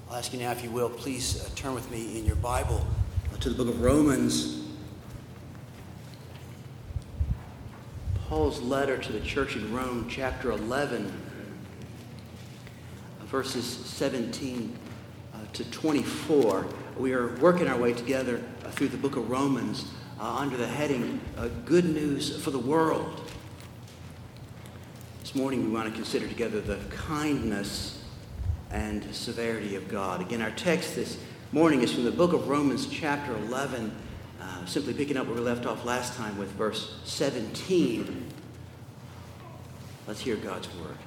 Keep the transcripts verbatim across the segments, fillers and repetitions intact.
I'll ask you now, if you will, please uh, turn with me in your Bible uh, to the book of Romans. Paul's letter to the church in Rome, chapter eleven, uh, verses seventeen uh, to twenty-four. We are working our way together uh, through the book of Romans uh, under the heading, uh, Good News for the World. This morning we want to consider together the kindness and severity of God. Again, our text this morning is from the book of Romans, chapter eleven, uh, simply picking up where we left off last time with verse seventeen. Let's hear God's word.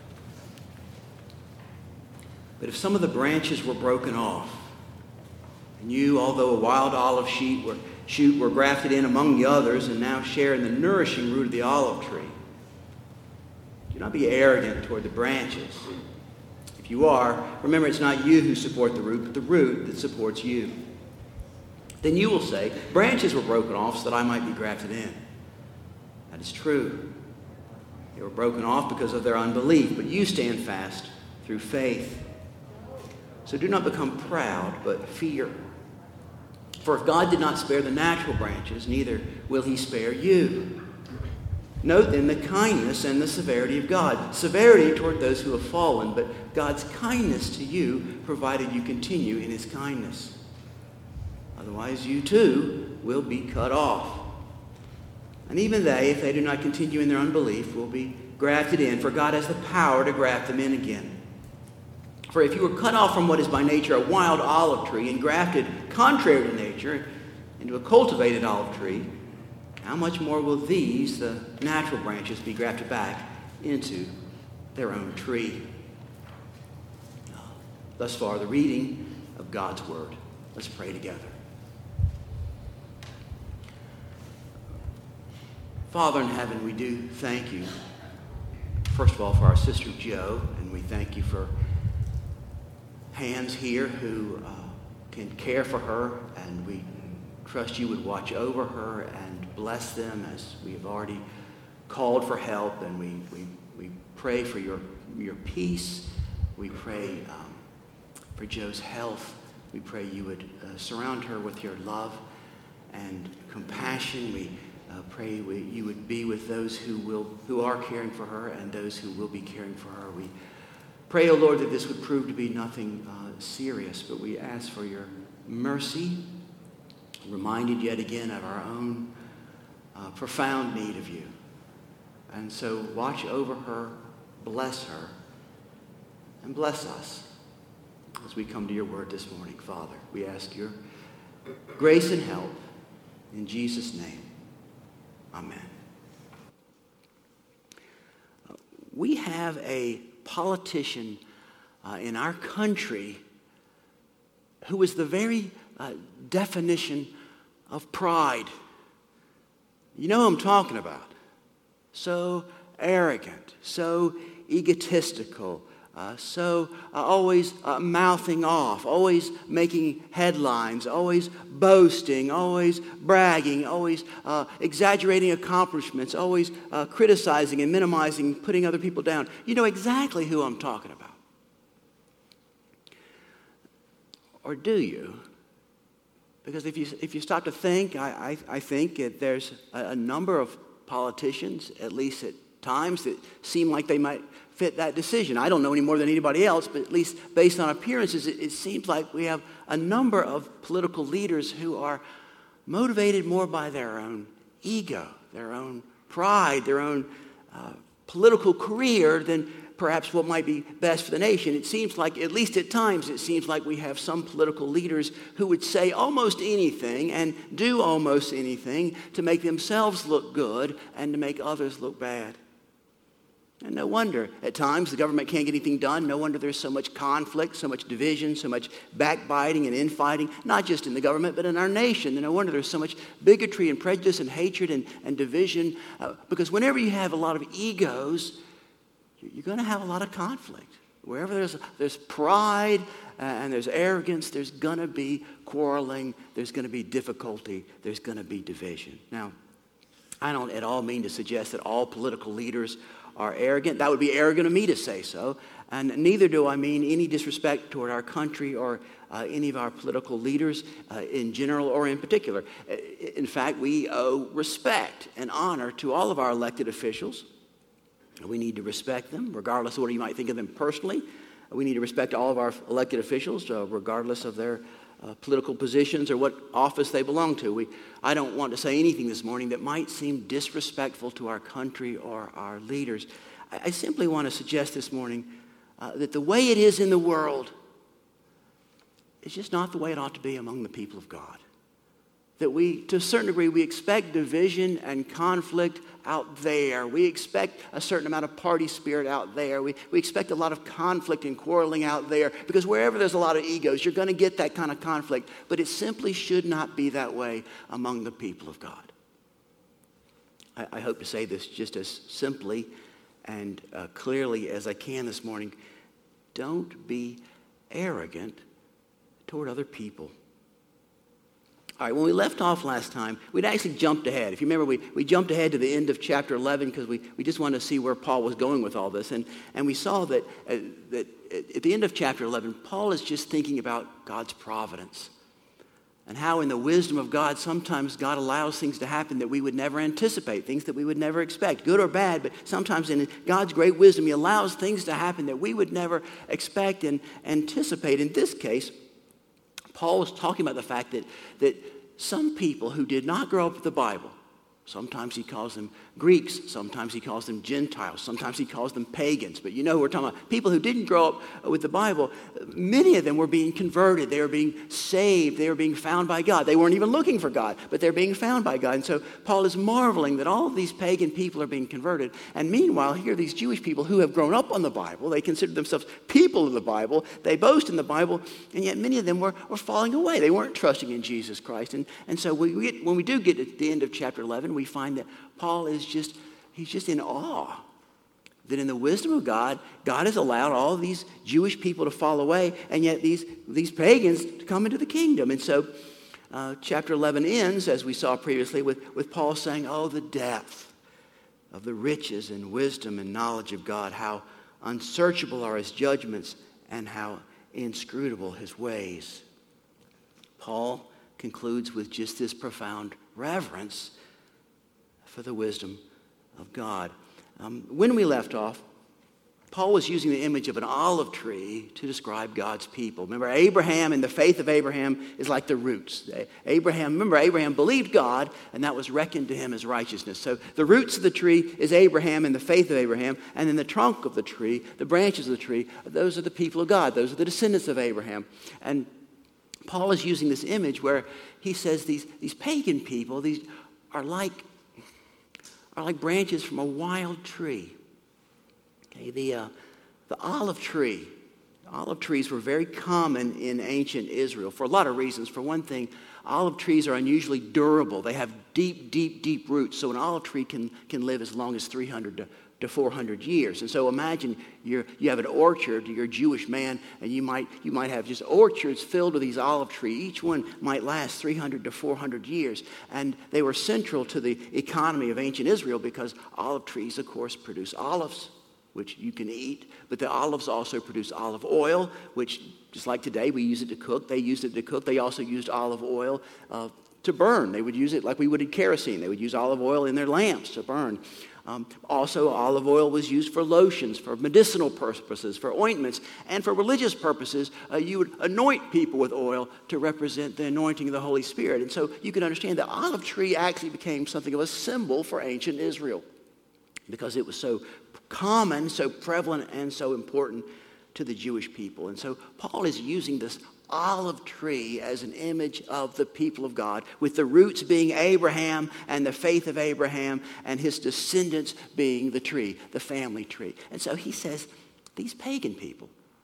But if some of the branches were broken off, and you, although a wild olive shoot, were, shoot, were grafted in among the others, and now share in the nourishing root of the olive tree, do not be arrogant toward the branches. If you are, remember it's not you who support the root, but the root that supports you. Then you will say, branches were broken off so that I might be grafted in. That is true. They were broken off because of their unbelief, but you stand fast through faith. So do not become proud, but fear. For if God did not spare the natural branches, neither will he spare you. Note then the kindness and the severity of God. Severity toward those who have fallen, but God's kindness to you, provided you continue in his kindness. Otherwise you too will be cut off. And even they, if they do not continue in their unbelief, will be grafted in, for God has the power to graft them in again. For if you were cut off from what is by nature a wild olive tree and grafted contrary to nature into a cultivated olive tree, how much more will these, the natural branches, be grafted back into their own tree? Thus far, the reading of God's word. Let's pray together. Father in heaven, we do thank you, first of all, for our sister Jo, and we thank you for hands here who uh, can care for her, and we trust you would watch over her and bless them as we have already called for help, and we, we, we pray for your, your peace. We pray um, for Jo's health. We pray you would uh, surround her with your love and compassion. We uh, pray we, you would be with those who will who are caring for her and those who will be caring for her. We pray, O Lord, that this would prove to be nothing uh, serious, but we ask for your mercy, reminded yet again of our own uh, profound need of you. And so watch over her, bless her, and bless us as we come to your word this morning, Father. We ask your grace and help in Jesus' name. Amen. Uh, we have a politician uh, in our country who is the very uh, definition of pride. You know who I'm talking about. So arrogant, so egotistical, uh, so uh, always uh, mouthing off, always making headlines, always boasting, always bragging, always uh, exaggerating accomplishments, always uh, criticizing and minimizing, putting other people down. You know exactly who I'm talking about. Or do you? Because if you if you stop to think, I, I, I think that there's a, a number of politicians, at least at times, that seem like they might fit that decision. I don't know any more than anybody else, but at least based on appearances, it, it seems like we have a number of political leaders who are motivated more by their own ego, their own pride, their own uh, political career than perhaps what might be best for the nation. It seems like, at least at times, it seems like we have some political leaders who would say almost anything and do almost anything to make themselves look good and to make others look bad. And no wonder, at times, the government can't get anything done. No wonder there's so much conflict, so much division, so much backbiting and infighting, not just in the government, but in our nation. And no wonder there's so much bigotry and prejudice and hatred and, and division, uh, because whenever you have a lot of egos, you're going to have a lot of conflict. Wherever there's there's pride uh, and there's arrogance, there's going to be quarreling, there's going to be difficulty, there's going to be division. Now, I don't at all mean to suggest that all political leaders are arrogant. That would be arrogant of me to say so. And neither do I mean any disrespect toward our country or uh, any of our political leaders uh, in general or in particular. In fact, we owe respect and honor to all of our elected officials. We need to respect them, regardless of what you might think of them personally. We need to respect all of our elected officials, uh, regardless of their uh, political positions or what office they belong to. We, I don't want to say anything this morning that might seem disrespectful to our country or our leaders. I, I simply want to suggest this morning Uh, that the way it is in the world is just not the way it ought to be among the people of God. That we, to a certain degree, we expect division and conflict out there. We expect a certain amount of party spirit out there. We, we expect a lot of conflict and quarreling out there, because wherever there's a lot of egos, you're going to get that kind of conflict. But it simply should not be that way among the people of God. I, I hope to say this just as simply and uh, clearly as I can this morning. Don't be arrogant toward other people. All right, when we left off last time, we'd actually jumped ahead. If you remember, we, we jumped ahead to the end of chapter eleven because we, we just wanted to see where Paul was going with all this. And, and we saw that, uh, that at the end of chapter eleven, Paul is just thinking about God's providence. And how in the wisdom of God, sometimes God allows things to happen that we would never anticipate, things that we would never expect, good or bad. But sometimes in God's great wisdom, he allows things to happen that we would never expect and anticipate. In this case, Paul was talking about the fact that, that some people who did not grow up with the Bible, sometimes he calls them Greeks, sometimes he calls them Gentiles, sometimes he calls them pagans. But you know who we're talking about. People who didn't grow up with the Bible, many of them were being converted. They were being saved. They were being found by God. They weren't even looking for God, but they're being found by God. And so Paul is marveling that all of these pagan people are being converted. And meanwhile, here are these Jewish people who have grown up on the Bible. They consider themselves people of the Bible. They boast in the Bible, and yet many of them were, were falling away. They weren't trusting in Jesus Christ. And, and so we get, when we do get to the end of chapter eleven, we find that Paul is just, he's just in awe that in the wisdom of God, God has allowed all of these Jewish people to fall away, and yet these, these pagans to come into the kingdom. And so uh, chapter eleven ends, as we saw previously, with, with Paul saying, oh, the depth of the riches and wisdom and knowledge of God, how unsearchable are his judgments and how inscrutable his ways. Paul concludes with just this profound reverence for the wisdom of God. Um, when we left off, Paul was using the image of an olive tree to describe God's people. Remember, Abraham and the faith of Abraham is like the roots. Abraham, remember, Abraham believed God, and that was reckoned to him as righteousness. So the roots of the tree is Abraham and the faith of Abraham, and then the trunk of the tree, the branches of the tree, those are the people of God. Those are the descendants of Abraham. And Paul is using this image where he says these, these pagan people, these are like are like branches from a wild tree. Okay, the uh, the olive tree. Olive trees were very common in ancient Israel for a lot of reasons. For one thing, olive trees are unusually durable. They have deep, deep, deep roots. So an olive tree can, can live as long as three hundred to four hundred years. And so imagine you're, you have an orchard, you're a Jewish man, and you might, you might have just orchards filled with these olive trees. Each one might last three hundred to four hundred years. And they were central to the economy of ancient Israel because olive trees, of course, produce olives, which you can eat, but the olives also produce olive oil, which, just like today, we use it to cook. They used it to cook. They also used olive oil uh, to burn. They would use it like we would in kerosene. They would use olive oil in their lamps to burn. Um, also, olive oil was used for lotions, for medicinal purposes, for ointments, and for religious purposes. Uh, you would anoint people with oil to represent the anointing of the Holy Spirit. And so you can understand the olive tree actually became something of a symbol for ancient Israel because it was so common, so prevalent, and so important to the Jewish people. And so Paul is using this olive tree as an image of the people of God, with the roots being Abraham and the faith of Abraham and his descendants being the tree, the family tree. And so he says, these pagan people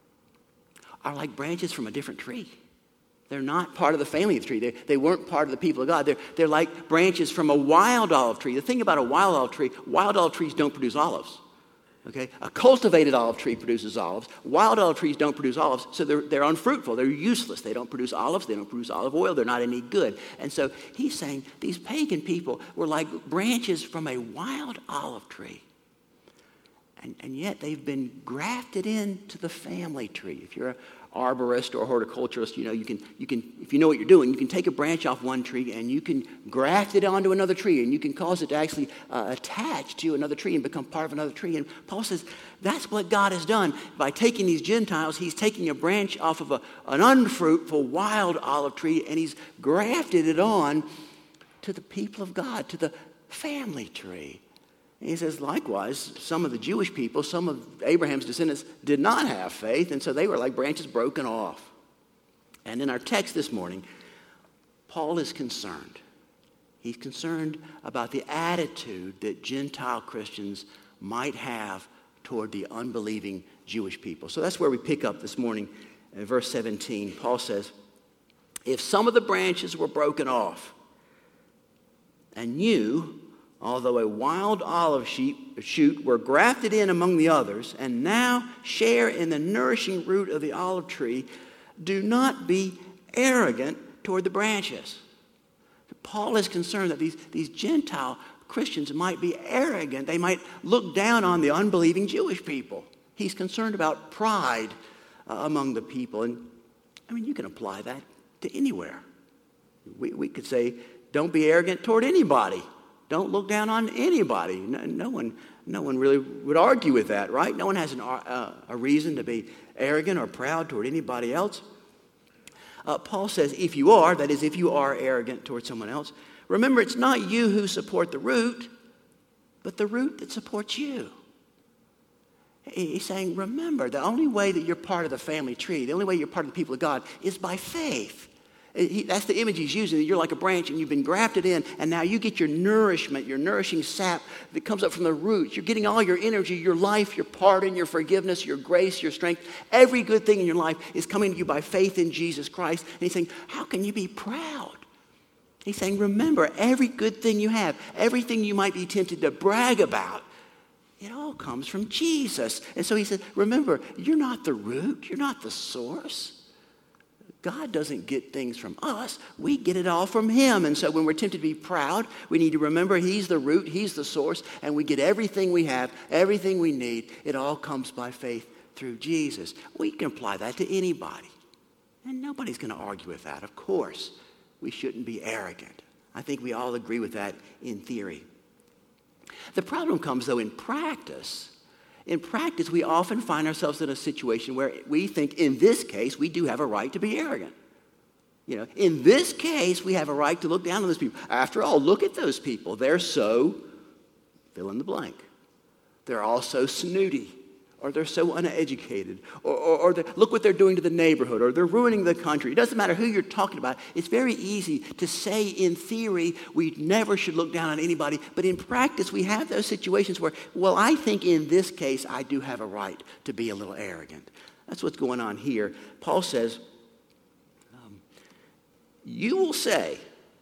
are like branches from a different tree. They're not part of the family of the tree. They, they weren't part of the people of God. They're, they're like branches from a wild olive tree. The thing about a wild olive tree, wild olive trees don't produce olives. Okay, a cultivated olive tree produces olives. Wild olive trees don't produce olives, so they're, they're unfruitful. They're useless. They don't produce olives. They don't produce olive oil. They're not any good. And so he's saying these pagan people were like branches from a wild olive tree. And, and yet they've been grafted into the family tree. If you're an arborist or a horticulturist, you know, you can, you can, if you know what you're doing, you can take a branch off one tree and you can graft it onto another tree, and you can cause it to actually uh, attach to another tree and become part of another tree. And Paul says that's what God has done. By taking these Gentiles, he's taking a branch off of a, an unfruitful wild olive tree, and he's grafted it on to the people of God, to the family tree. And he says, likewise, some of the Jewish people, some of Abraham's descendants did not have faith, and so they were like branches broken off. And in our text this morning, Paul is concerned. He's concerned about the attitude that Gentile Christians might have toward the unbelieving Jewish people. So that's where we pick up this morning in verse seventeen. Paul says, if some of the branches were broken off, and you, although a wild olive shoot, were grafted in among the others, and now share in the nourishing root of the olive tree, do not be arrogant toward the branches. Paul is concerned that these, these Gentile Christians might be arrogant. They might look down on the unbelieving Jewish people. He's concerned about pride uh, among the people. And, I mean, you can apply that to anywhere. We, we could say, don't be arrogant toward anybody. Don't look down on anybody. No, no one, no one really would argue with that, right? No one has an, uh, a reason to be arrogant or proud toward anybody else. Uh, Paul says, if you are, that is, if you are arrogant toward someone else, remember it's not you who support the root, but the root that supports you. He's saying, remember, the only way that you're part of the family tree, the only way you're part of the people of God is by faith. He, that's the image he's using. You're like a branch and you've been grafted in, and now you get your nourishment, your nourishing sap that comes up from the roots. You're getting all your energy, your life, your pardon, your forgiveness, your grace, your strength. Every good thing in your life is coming to you by faith in Jesus Christ. And he's saying, how can you be proud? He's saying, remember, every good thing you have, everything you might be tempted to brag about, it all comes from Jesus. And so he said, remember, you're not the root. You're not the source. God doesn't get things from us. We get it all from him. And so when we're tempted to be proud, we need to remember he's the root, he's the source, and we get everything we have, everything we need. It all comes by faith through Jesus. We can apply that to anybody. And nobody's going to argue with that, of course. We shouldn't be arrogant. I think we all agree with that in theory. The problem comes, though, in practice. In practice, we often find ourselves in a situation where we think, in this case, we do have a right to be arrogant. You know, in this case, we have a right to look down on those people. After all, look at those people. They're so, fill in the blank. They're all so snooty, or they're so uneducated, or, or, or look what they're doing to the neighborhood, or they're ruining the country. It doesn't matter who you're talking about. It's very easy to say in theory we never should look down on anybody, but in practice we have those situations where, well, I think in this case I do have a right to be a little arrogant. That's what's going on here. Paul says, um, you will say,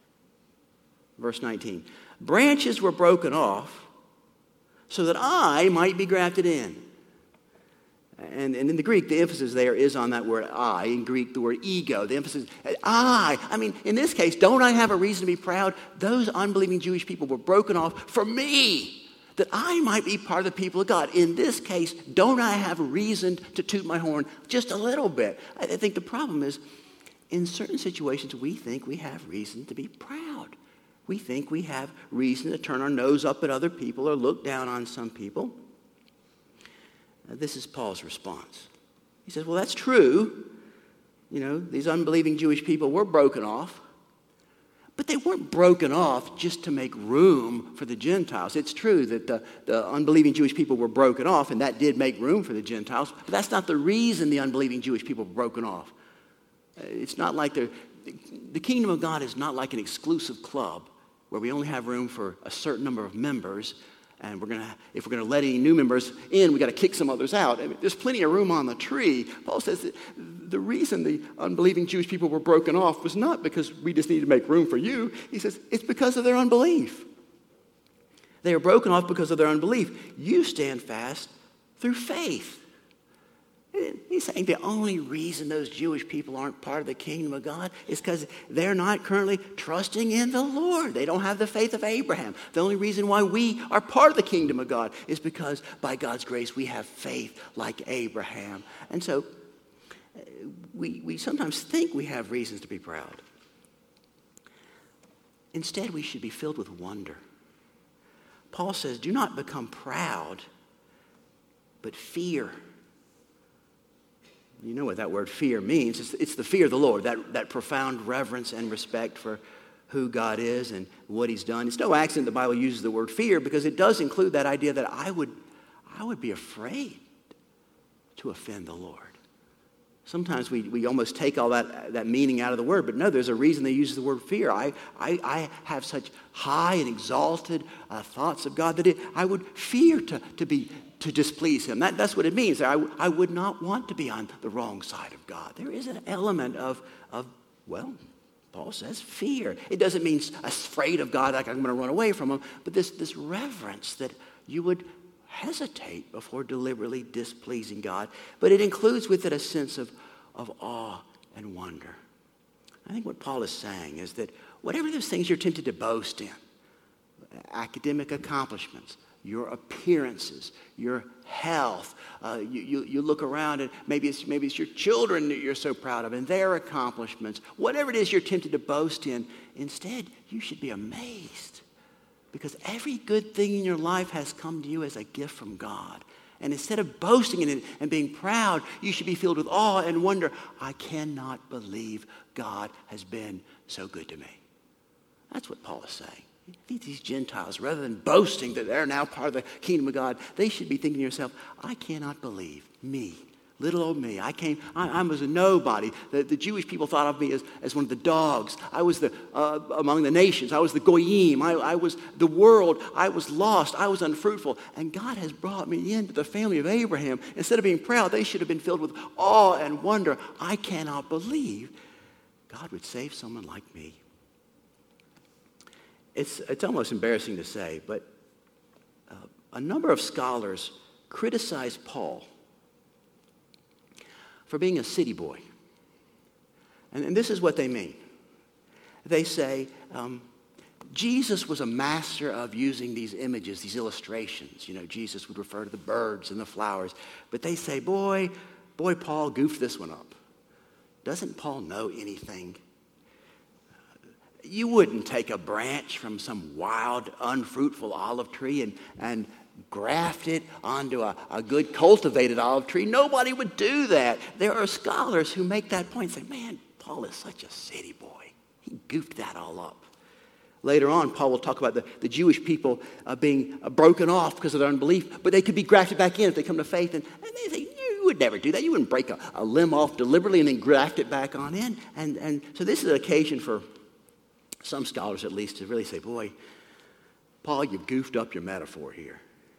verse nineteen, branches were broken off so that I might be grafted in. And, and in the Greek, the emphasis there is on that word I. In Greek, the word ego. The emphasis, I. I mean, in this case, don't I have a reason to be proud? Those unbelieving Jewish people were broken off for me, that I might be part of the people of God. In this case, don't I have a reason to toot my horn just a little bit? I think the problem is, in certain situations, we think we have reason to be proud. We think we have reason to turn our nose up at other people or look down on some people. Now, this is Paul's response. He says, well, that's true. You know, these unbelieving Jewish people were broken off. But they weren't broken off just to make room for the Gentiles. It's true that the, the unbelieving Jewish people were broken off, and that did make room for the Gentiles. But that's not the reason the unbelieving Jewish people were broken off. It's not like they're... The kingdom of God is not like an exclusive club where we only have room for a certain number of members. And we're gonna, if we're going to let any new members in, we've got to kick some others out. I mean, there's plenty of room on the tree. Paul says that the reason the unbelieving Jewish people were broken off was not because we just need to make room for you. He says it's because of their unbelief. They are broken off because of their unbelief. You stand fast through faith. He's saying the only reason those Jewish people aren't part of the kingdom of God is because they're not currently trusting in the Lord. They don't have the faith of Abraham. The only reason why we are part of the kingdom of God is because by God's grace we have faith like Abraham. And so we, we sometimes think we have reasons to be proud. Instead, we should be filled with wonder. Paul says, do not become proud, but fear. You know what that word fear means. It's, it's the fear of the Lord, that, that profound reverence and respect for who God is and what he's done. It's no accident the Bible uses the word fear because it does include that idea that I would, I would be afraid to offend the Lord. Sometimes we, we almost take all that, that meaning out of the word, but no, there's a reason they use the word fear. I, I, I have such high and exalted uh, thoughts of God that it, I would fear to, to be to displease him. That, that's what it means. I, I would not want to be on the wrong side of God. There is an element of, of, well, Paul says fear. It doesn't mean afraid of God, like I'm going to run away from him, but this, this reverence that you would hesitate before deliberately displeasing God. But it includes with it a sense of, of awe and wonder. I think what Paul is saying is that whatever those things you're tempted to boast in, academic accomplishments, your appearances, your health. Uh, you, you, you look around and maybe it's, maybe it's your children that you're so proud of and their accomplishments. Whatever it is you're tempted to boast in, instead, you should be amazed because every good thing in your life has come to you as a gift from God. And instead of boasting in it and being proud, you should be filled with awe and wonder. I cannot believe God has been so good to me. That's what Paul is saying. These Gentiles, rather than boasting that they're now part of the kingdom of God, they should be thinking to yourself, I cannot believe me, little old me. I came, I, I was a nobody. The, the Jewish people thought of me as, as one of the dogs. I was the uh, among the nations. I was the goyim. I, I was the world. I was lost. I was unfruitful. And God has brought me into the family of Abraham. Instead of being proud, they should have been filled with awe and wonder. I cannot believe God would save someone like me. It's, it's almost embarrassing to say, but uh, a number of scholars criticize Paul for being a city boy. And, and this is what they mean. They say, um, Jesus was a master of using these images, these illustrations. You know, Jesus would refer to the birds and the flowers. But they say, boy, boy, Paul goofed this one up. Doesn't Paul know anything? You wouldn't take a branch from some wild, unfruitful olive tree and, and graft it onto a, a good cultivated olive tree. Nobody would do that. There are scholars who make that point and say, man, Paul is such a city boy. He goofed that all up. Later on, Paul will talk about the, the Jewish people uh, being uh, broken off because of their unbelief, but they could be grafted back in if they come to faith. And, and they say, you would never do that. You wouldn't break a, a limb off deliberately and then graft it back on in. And, and so this is an occasion for some scholars at least to really say, boy, Paul, you've goofed up your metaphor here.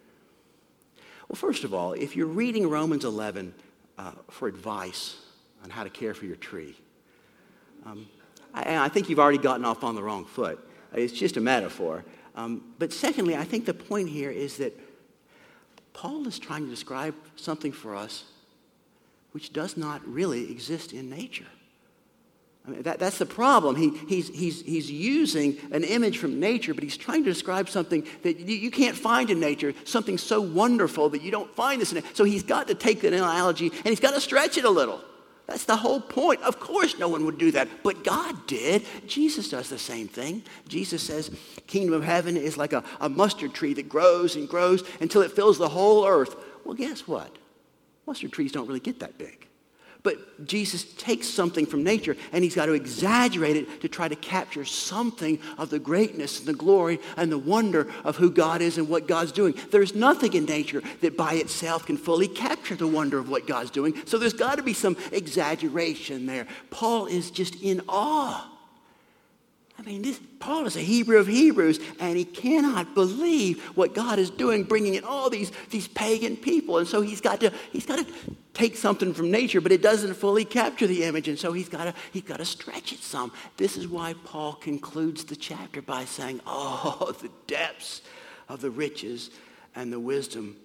Well, first of all, if you're reading Romans eleven uh, for advice on how to care for your tree, um, I, I think you've already gotten off on the wrong foot. It's just a metaphor. Um, but secondly, I think the point here is that Paul is trying to describe something for us which does not really exist in nature. I mean, that, that's the problem. He, he's, he's, he's using an image from nature, but he's trying to describe something that you, you can't find in nature, something so wonderful that you don't find this in it. So he's got to take that analogy and he's got to stretch it a little. That's the whole point. Of course no one would do that, but God did. Jesus does the same thing. Jesus says, kingdom of heaven is like a, a mustard tree that grows and grows until it fills the whole earth. Well, guess what? Mustard trees don't really get that big. But Jesus takes something from nature and he's got to exaggerate it to try to capture something of the greatness and the glory and the wonder of who God is and what God's doing. There's nothing in nature that by itself can fully capture the wonder of what God's doing. So there's got to be some exaggeration there. Paul is just in awe. I mean, this, Paul is a Hebrew of Hebrews, and he cannot believe what God is doing, bringing in all these, these pagan people. And so he's got to he's got to take something from nature, but it doesn't fully capture the image, and so he's got to he's got to stretch it some. This is why Paul concludes the chapter by saying, "Oh, the depths of the riches and the wisdom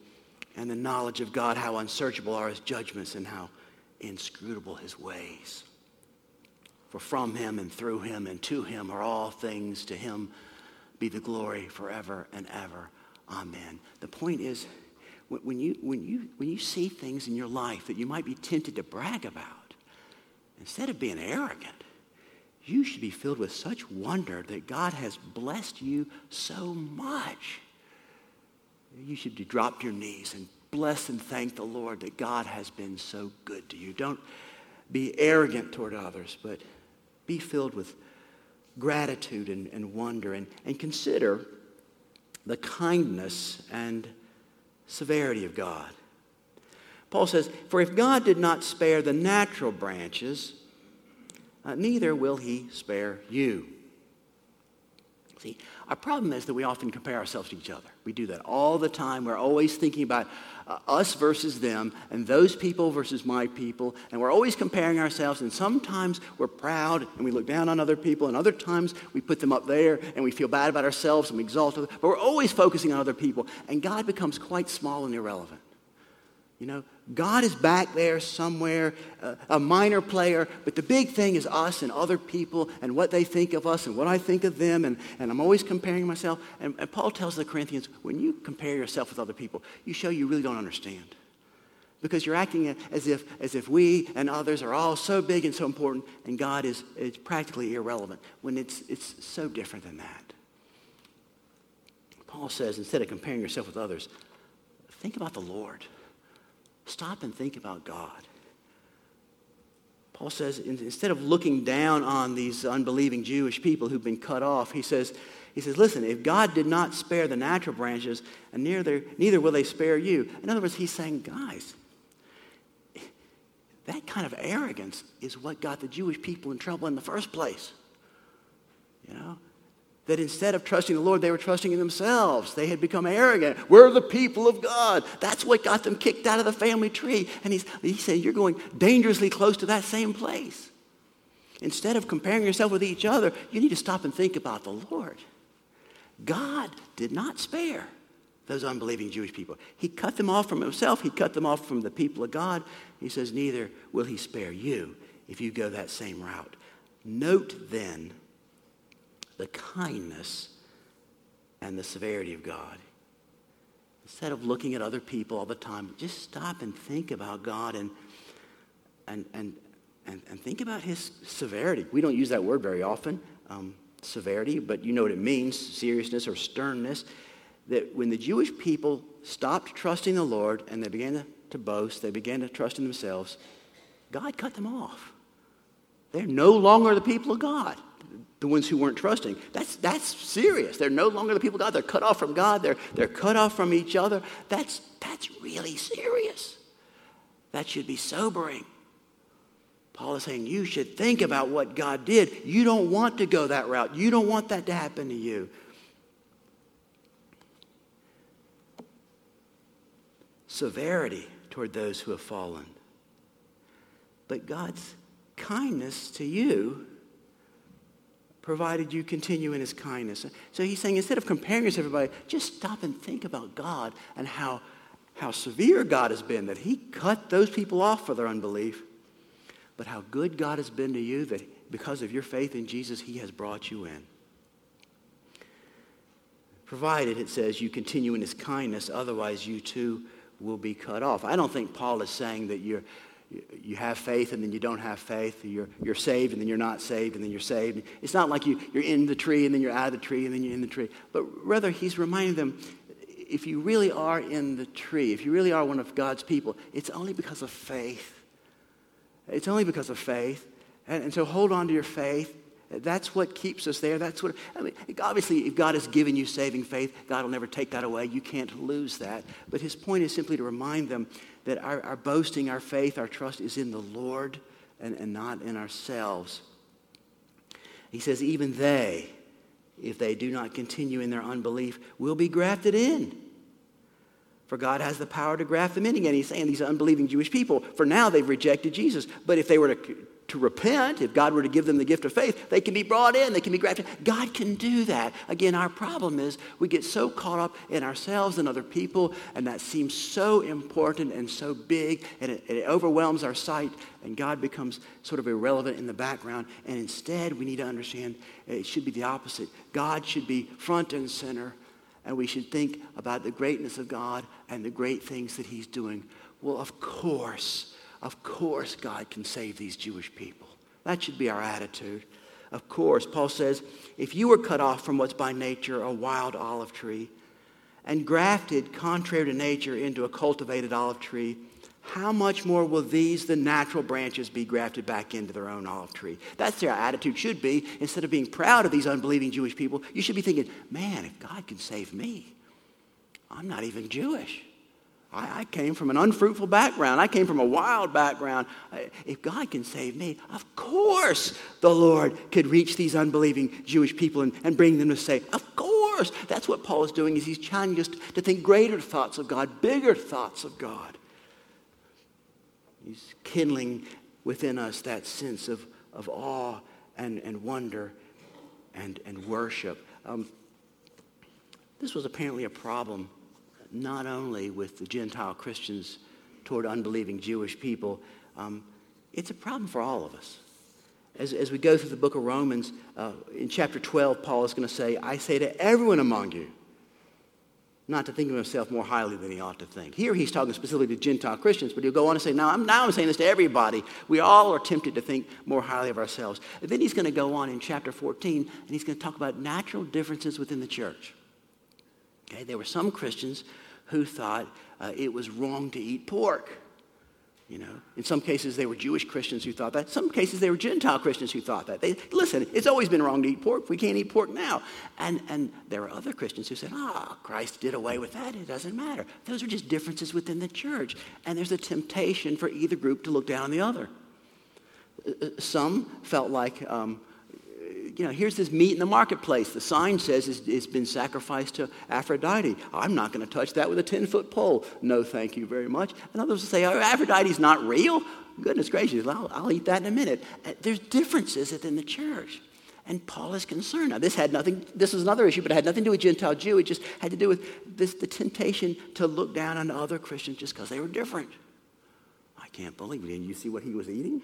and the knowledge of God, how unsearchable are his judgments and how inscrutable his ways. For from him and through him and to him are all things. To him be the glory forever and ever. Amen. The point is, when you, when you, when you see things in your life that you might be tempted to brag about, instead of being arrogant, you should be filled with such wonder that God has blessed you so much. You should drop your knees and bless and thank the Lord that God has been so good to you. Don't be arrogant toward others, but be filled with gratitude and, and wonder, and, and consider the kindness and severity of God. Paul says, for if God did not spare the natural branches, uh, neither will he spare you. See, our problem is that we often compare ourselves to each other. We do that all the time. We're always thinking about uh, us versus them, and those people versus my people, and we're always comparing ourselves, and sometimes we're proud and we look down on other people, and other times we put them up there and we feel bad about ourselves and we exalt them, but we're always focusing on other people, and God becomes quite small and irrelevant. You know, God is back there somewhere, uh, a minor player, but the big thing is us and other people and what they think of us and what I think of them, and, and I'm always comparing myself. And, and Paul tells the Corinthians, when you compare yourself with other people, you show you really don't understand. Because you're acting as if, as if we and others are all so big and so important, and God is, is practically irrelevant, when it's, it's so different than that. Paul says, instead of comparing yourself with others, think about the Lord. Stop and think about God. Paul says, instead of looking down on these unbelieving Jewish people who've been cut off, he says, he says, listen, if God did not spare the natural branches, and neither, neither will they spare you. In other words, he's saying, guys, that kind of arrogance is what got the Jewish people in trouble in the first place. You know? That instead of trusting the Lord, they were trusting in themselves. They had become arrogant. We're the people of God. That's what got them kicked out of the family tree. And he's, he's saying, you're going dangerously close to that same place. Instead of comparing yourself with each other, you need to stop and think about the Lord. God did not spare those unbelieving Jewish people. He cut them off from himself. He cut them off from the people of God. He says, neither will he spare you if you go that same route. Note then the kindness and the severity of God. Instead of looking at other people all the time, just stop and think about God and and and and, and think about his severity. We don't use that word very often, um, severity, but you know what it means, seriousness or sternness. That when the Jewish people stopped trusting the Lord and they began to, to boast, they began to trust in themselves, God cut them off. They're no longer the people of God. The ones who weren't trusting. That's that's serious. They're no longer the people of God. They're cut off from God. They're, they're cut off from each other. That's, that's really serious. That should be sobering. Paul is saying you should think about what God did. You don't want to go that route. You don't want that to happen to you. Severity toward those who have fallen. But God's kindness to you provided you continue in his kindness. So he's saying, instead of comparing yourself to everybody, just stop and think about God and how, how severe God has been, that he cut those people off for their unbelief, but how good God has been to you, that because of your faith in Jesus, he has brought you in. Provided, it says, you continue in his kindness, otherwise you too will be cut off. I don't think Paul is saying that you're You have faith and then you don't have faith. You're, you're saved and then you're not saved and then you're saved. It's not like you, you're in the tree and then you're out of the tree and then you're in the tree. But rather he's reminding them, if you really are in the tree, if you really are one of God's people, it's only because of faith. It's only because of faith. And, and so hold on to your faith. That's what keeps us there. That's what, I mean, obviously, if God has given you saving faith, God will never take that away. You can't lose that. But his point is simply to remind them that our, our boasting, our faith, our trust is in the Lord and, and not in ourselves. He says, even they, if they do not continue in their unbelief, will be grafted in. For God has the power to graft them in again. He's saying these unbelieving Jewish people, for now they've rejected Jesus. But if they were to to repent, if God were to give them the gift of faith, they can be brought in, they can be grafted. God can do that. Again, our problem is we get so caught up in ourselves and other people, and that seems so important and so big, and it, it overwhelms our sight, and God becomes sort of irrelevant in the background. And instead, we need to understand it should be the opposite. God should be front and center, and we should think about the greatness of God and the great things that he's doing. Well, of course, of course God can save these Jewish people. That should be our attitude. Of course, Paul says, if you were cut off from what's by nature a wild olive tree and grafted contrary to nature into a cultivated olive tree, how much more will these, the natural branches, be grafted back into their own olive tree? That's their attitude should be. Instead of being proud of these unbelieving Jewish people, you should be thinking, man, if God can save me, I'm not even Jewish. I, I came from an unfruitful background. I came from a wild background. I, if God can save me, of course the Lord could reach these unbelieving Jewish people and, and bring them to say, of course. That's what Paul is doing, is he's challenging us to think greater thoughts of God, bigger thoughts of God. He's kindling within us that sense of, of awe and, and wonder and, and worship. Um, this was apparently a problem not only with the Gentile Christians toward unbelieving Jewish people. Um, it's a problem for all of us. As, as we go through the book of Romans, uh, in chapter twelve, Paul is going to say, I say to everyone among you, not to think of himself more highly than he ought to think. Here he's talking specifically to Gentile Christians, but he'll go on to say, now I'm, now I'm saying this to everybody. We all are tempted to think more highly of ourselves. And then he's going to go on in chapter fourteen, and he's going to talk about natural differences within the church. Okay, there were some Christians who thought uh, it was wrong to eat pork. You know, in some cases they were Jewish Christians who thought that. In some cases they were Gentile Christians who thought that. They, listen, it's always been wrong to eat pork. We can't eat pork now. And, and there were other Christians who said, ah, oh, Christ did away with that. It doesn't matter. Those are just differences within the church. And there's a temptation for either group to look down on the other. Some felt like, um, you know, here's this meat in the marketplace. The sign says it's, it's been sacrificed to Aphrodite. I'm not going to touch that with a ten-foot pole. No, thank you very much. And others will say, oh, Aphrodite's not real? Goodness gracious, I'll, I'll eat that in a minute. There's differences within the church. And Paul is concerned. Now, this had nothing, this is another issue, but it had nothing to do with Gentile Jew. It just had to do with this, the temptation to look down on other Christians just because they were different. I can't believe it. Didn't you see what he was eating?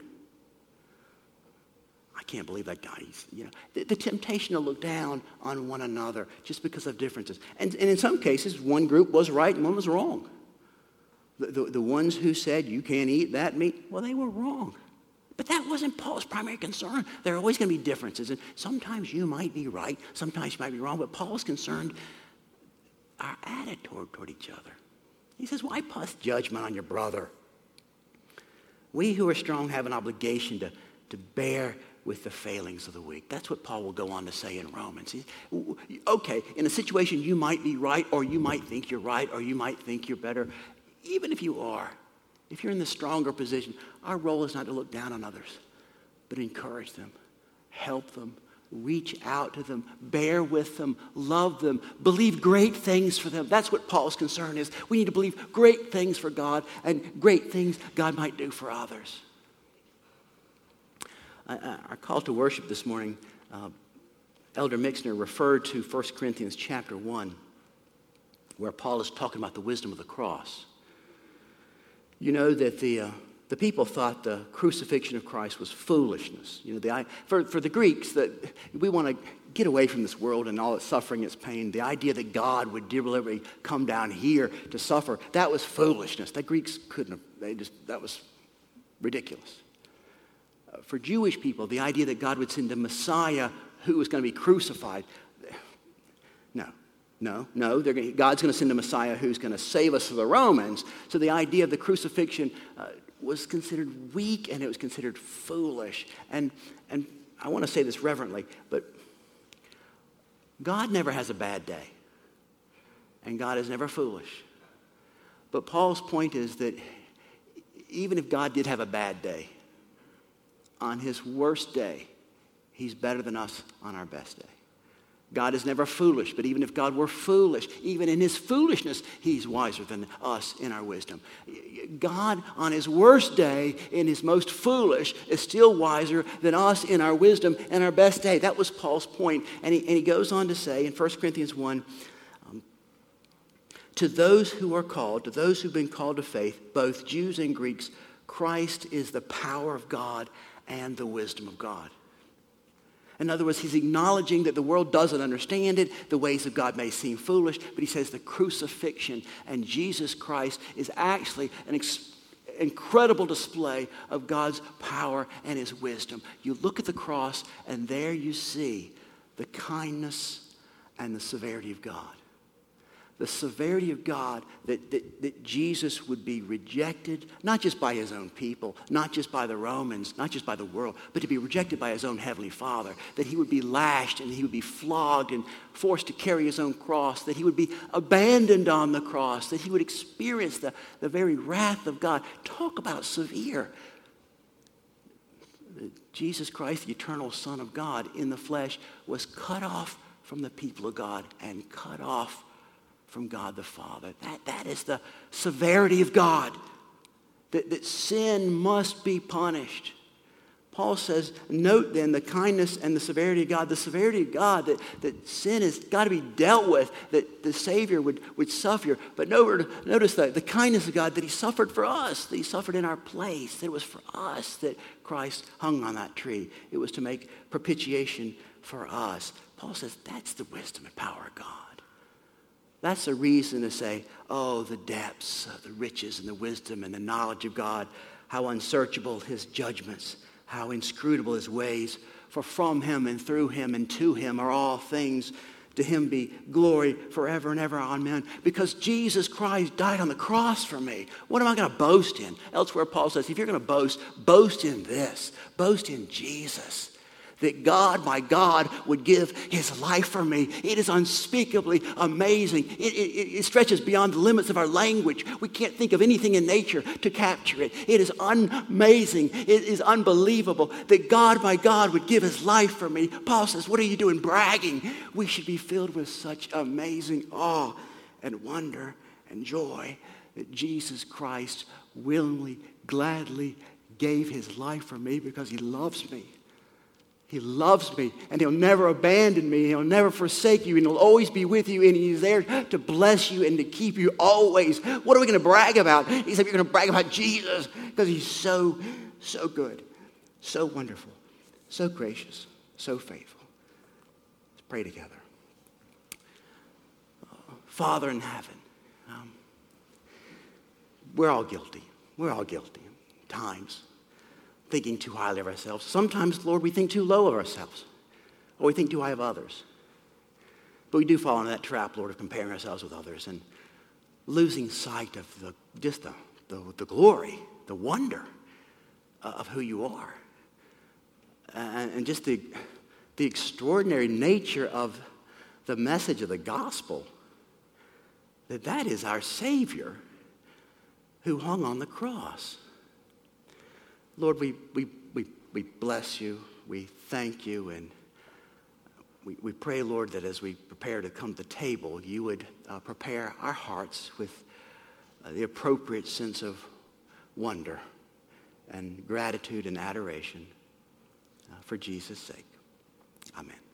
I can't believe that guy. He's, you know, the, the temptation to look down on one another just because of differences. And, and in some cases, one group was right and one was wrong. The, the, the ones who said, you can't eat that meat, well, they were wrong. But that wasn't Paul's primary concern. There are always going to be differences. And sometimes you might be right, sometimes you might be wrong, but Paul's concerned our attitude toward, toward each other. He says, why pass judgment on your brother? We who are strong have an obligation to, to bear with the failings of the weak. That's what Paul will go on to say in Romans. He, okay, in a situation you might be right, or you might think you're right, or you might think you're better. Even if you are, if you're in the stronger position, our role is not to look down on others, but encourage them, help them, reach out to them, bear with them, love them, believe great things for them. That's what Paul's concern is. We need to believe great things for God and great things God might do for others. Our call to worship this morning, uh, Elder Mixner referred to First Corinthians chapter one, where Paul is talking about the wisdom of the cross. You know that the uh, the people thought the crucifixion of Christ was foolishness. You know, the, for, for the Greeks, that we want to get away from this world and all its suffering, its pain. The idea that God would deliberately come down here to suffer, that was foolishness. The Greeks couldn't have, they just, that was ridiculous. For Jewish people, the idea that God would send a Messiah who was going to be crucified, no, no, no. Gonna, God's going to send a Messiah who's going to save us from the Romans. So the idea of the crucifixion uh, was considered weak, and it was considered foolish. And, and I want to say this reverently, but God never has a bad day, and God is never foolish. But Paul's point is that even if God did have a bad day, on his worst day, he's better than us on our best day. God is never foolish, but even if God were foolish, even in his foolishness, he's wiser than us in our wisdom. God, on his worst day, in his most foolish, is still wiser than us in our wisdom and our best day. That was Paul's point. And he, and he goes on to say in First Corinthians one, um, to those who are called, to those who've been called to faith, both Jews and Greeks, Christ is the power of God and the wisdom of God. In other words, he's acknowledging that the world doesn't understand it. The ways of God may seem foolish, but he says the crucifixion and Jesus Christ is actually an ex- incredible display of God's power and his wisdom. You look at the cross, and there you see the kindness and the severity of God. The severity of God that, that, that Jesus would be rejected, not just by his own people, not just by the Romans, not just by the world, but to be rejected by his own heavenly Father, that he would be lashed and he would be flogged and forced to carry his own cross, that he would be abandoned on the cross, that he would experience the, the very wrath of God. Talk about severe. Jesus Christ, the eternal Son of God in the flesh, was cut off from the people of God and cut off from God the Father. That, that is the severity of God, that, that sin must be punished. Paul says, note then the kindness and the severity of God, the severity of God, that, that sin has got to be dealt with, that the Savior would, would suffer. But notice that the kindness of God, that he suffered for us, that he suffered in our place, that it was for us that Christ hung on that tree. It was to make propitiation for us. Paul says that's the wisdom and power of God. That's a reason to say, oh, the depths, the riches and the wisdom and the knowledge of God, how unsearchable his judgments, how inscrutable his ways. For from him and through him and to him are all things. To him be glory forever and ever. Amen. Because Jesus Christ died on the cross for me. What am I going to boast in? Elsewhere, Paul says, if you're going to boast, boast in this. Boast in Jesus. That God, my God, would give his life for me. It is unspeakably amazing. It, it, it stretches beyond the limits of our language. We can't think of anything in nature to capture it. It is amazing. It is unbelievable that God, my God, would give his life for me. Paul says, what are you doing bragging? We should be filled with such amazing awe and wonder and joy that Jesus Christ willingly, gladly gave his life for me because he loves me. He loves me, and he'll never abandon me. He'll never forsake you, and he'll always be with you, and he's there to bless you and to keep you always. What are we going to brag about? He said, you're going to brag about Jesus because he's so, so good, so wonderful, so gracious, so faithful. Let's pray together. Uh, Father in heaven, um, we're all guilty. We're all guilty at times. Thinking too highly of ourselves. Sometimes, Lord, we think too low of ourselves, or we think too high of others. But we do fall into that trap, Lord, of comparing ourselves with others and losing sight of the just the, the, the glory, the wonder of who you are, and, and just the, the extraordinary nature of the message of the gospel, that that is our Savior who hung on the cross. Lord, we, we, we, we bless you, we thank you, and we, we pray, Lord, that as we prepare to come to the table, you would uh, prepare our hearts with uh, the appropriate sense of wonder and gratitude and adoration uh, for Jesus' sake. Amen.